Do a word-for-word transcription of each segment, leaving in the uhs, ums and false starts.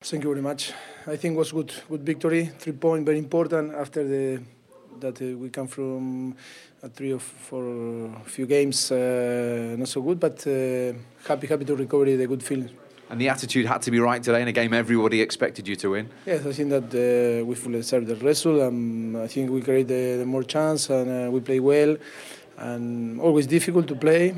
Thank you very much. I think it was good, good victory. Three points, very important after the that uh, we come from a three or four few games, uh, not so good, but uh, happy, happy to recover the good feeling. And the attitude had to be right today in a game everybody expected you to win. Yes, I think that uh, we fully deserve the result. Um, I think we create the, the more chance and uh, we play well. And always difficult to play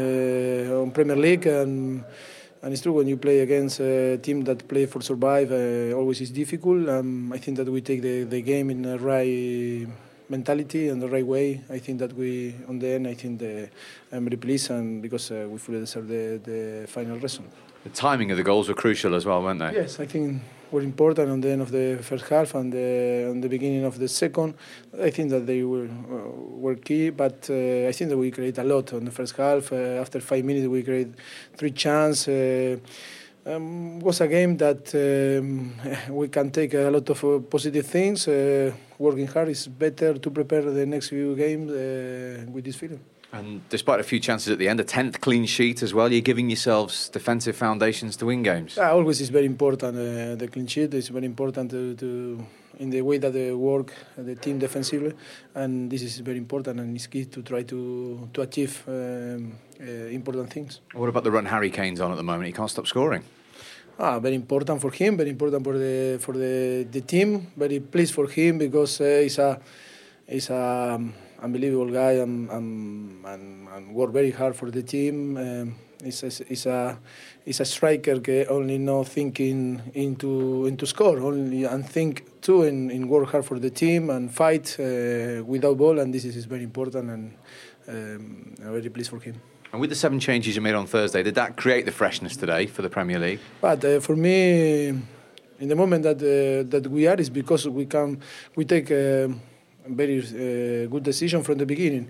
uh, on Premier League. And, and it's true when you play against a team that play for survive, uh, always is difficult. Um, I think that we take the, the game in the right mentality and the right way. I think that we, on the end, I think the, I'm very pleased and because uh, we fully deserve the, the final result. The timing of the goals were crucial as well, weren't they? Yes, I think were important on the end of the first half and the, on the beginning of the second. I think that they were uh, were key, but uh, I think that we create a lot on the first half. Uh, after five minutes, we create three chances. Uh, um, was a game that um, we can take a lot of uh, positive things. Uh, working hard is better to prepare the next few games uh, with this feeling. And despite a few chances at the end, a tenth clean sheet as well, you're giving yourselves defensive foundations to win games. Uh, always is very important. Uh, the clean sheet is very important to, to in the way that they work uh, the team defensively, and this is very important and it's key to try to to achieve um, uh, important things. What about the run Harry Kane's on at the moment? He can't stop scoring. Ah, very important for him. Very important for the for the, the team. Very pleased for him because uh, he's a he's a um, unbelievable guy and, and, and, and work very hard for the team. Um, he's, a, he's, a, he's a striker that only know thinking into into score, only and think too in, in work hard for the team and fight uh, without ball, and this is very important and um, I'm very pleased for him. And with the seven changes you made on Thursday, did that create the freshness today for the Premier League? But uh, for me, in the moment that uh, that we are is because we can we take. Uh, very uh, good decision from the beginning.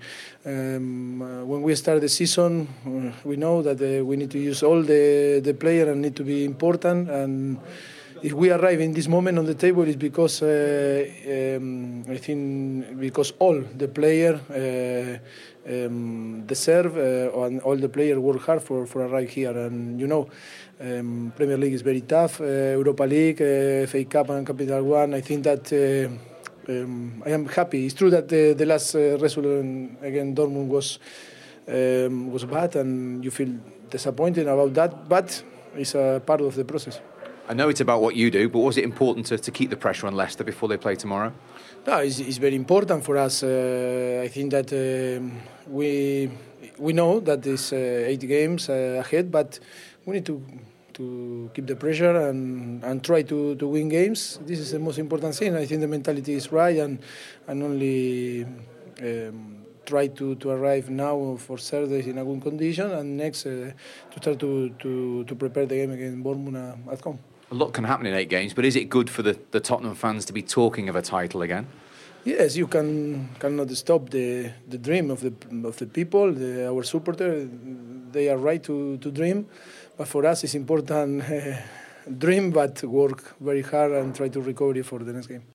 Um, uh, when we start the season, uh, we know that uh, we need to use all the, the players and need to be important. And if we arrive in this moment on the table, it's because uh, um, I think because all the players uh, um, deserve uh, and all the players work hard for, for arrive here. And you know, um, Premier League is very tough. Uh, Europa League, uh, F A Cup, and Capital One. I think that. Uh, Um, I am happy. It's true that the, the last uh, result against Dortmund was um, was bad, and you feel disappointed about that. But it's a part of the process. I know it's about what you do, but was it important to, to keep the pressure on Leicester before they play tomorrow? No, it's, it's very important for us. Uh, I think that um, we we know that there's uh, eight games uh, ahead, but we need to. to keep the pressure and, and try to, to win games. This is the most important thing. I think the mentality is right and, and only um, try to, to arrive now for Saturday in a good condition and next uh, to start to, to, to prepare the game against Bournemouth at home. A lot can happen in eight games, but is it good for the, the Tottenham fans to be talking of a title again? Yes, you can cannot stop the, the dream of the of the people, the, our supporters. They are right to, to dream, but for us it's important uh, dream, but work very hard and try to recover it for the next game.